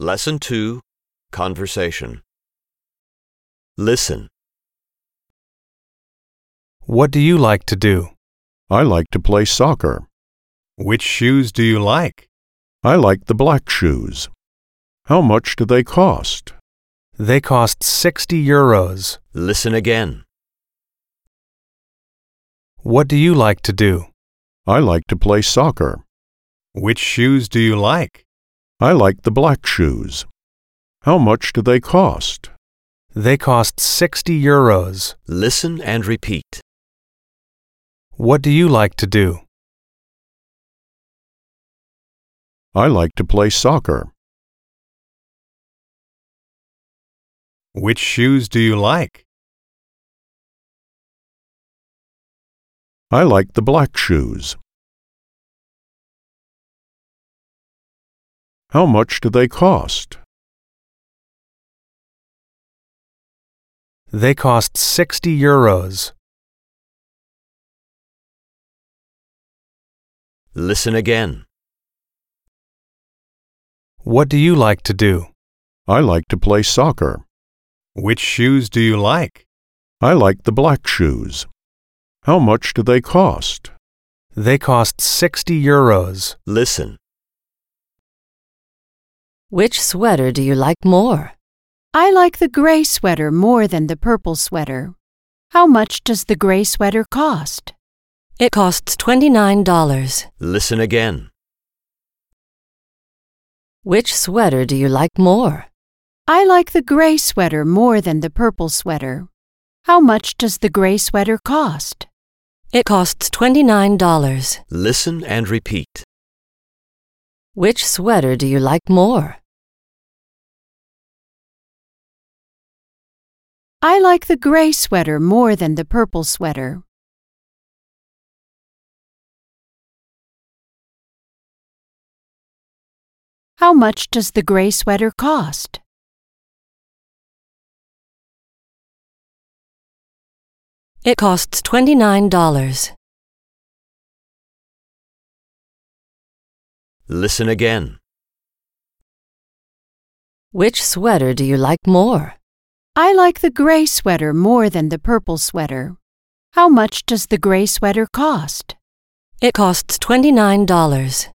Lesson 2, Conversation. Listen. What do you like to do? I like to play soccer. Which shoes do you like? I like the black shoes. How much do they cost? They cost 60 euros. Listen again. What do you like to do? I like to play soccer. Which shoes do you like? I like the black shoes. How much do they cost? They cost 60 euros. Listen and repeat. What do you like to do? I like to play soccer. Which shoes do you like? I like the black shoes. How much do they cost? They cost 60 euros. Listen again. What do you like to do? I like to play soccer. Which shoes do you like? I like the black shoes. How much do they cost? They cost 60 euros. Listen. Which sweater do you like more? I like the gray sweater more than the purple sweater. How much does the gray sweater cost? It costs $29. Listen again. Which sweater do you like more? I like the gray sweater more than the purple sweater. How much does the gray sweater cost? It costs $29. Listen and repeat. Which sweater do you like more? I like the gray sweater more than the purple sweater. How much does the gray sweater cost? It costs $29. Listen again. Which sweater do you like more? I like the gray sweater more than the purple sweater. How much does the gray sweater cost? It costs $29.